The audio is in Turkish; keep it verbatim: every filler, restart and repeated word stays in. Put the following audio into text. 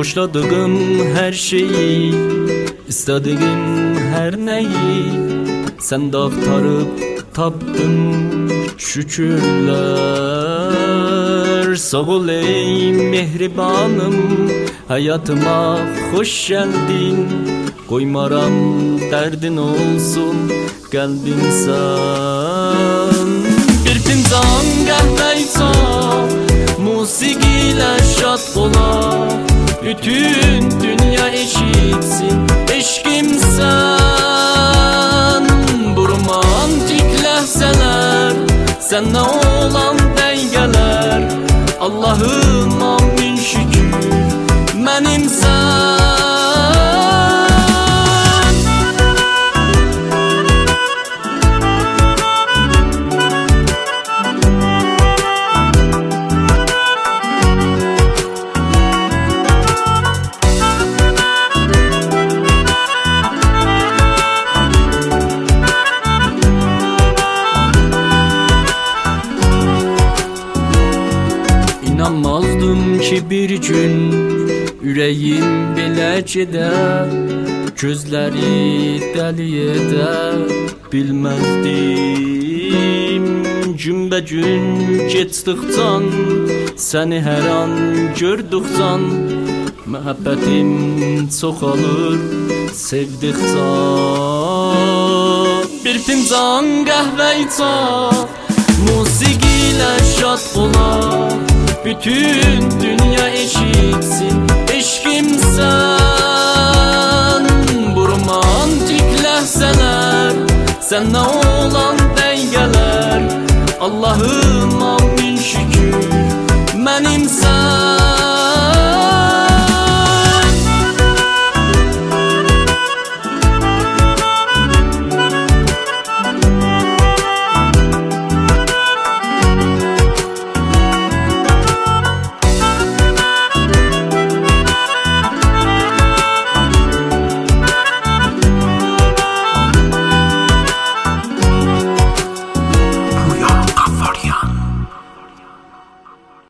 Boşladığım her şeyi, istediğim her neyi sende aktarıp tapdım, şükürler. Sağ ol ey mehribanım, hayatıma hoş geldin. Koymaram derdin olsun kalbin sen. Bir fincan kahve içer, musikiyle şad ola. Bütün dünya eşitsin, eşkim sen. Bu romantik lehzeler, seninle olan dengeler. Allah'ıma min şükür, benim sen. İnanmazdım ki bir gün yüreğim belə gedər, gözləri dəli edər. Bilməzdim günbə-gün geçdikcən, səni hər an gördükcən məhəbbətim çoxalır sevdikcə. Bir fincan qəhvə içər, musiqiyle şad olar. Bütün dünya eşitsin, eşkim sen. Bu romantik lehzeler, seninle olan dengeler. Allah'ıma min şükür,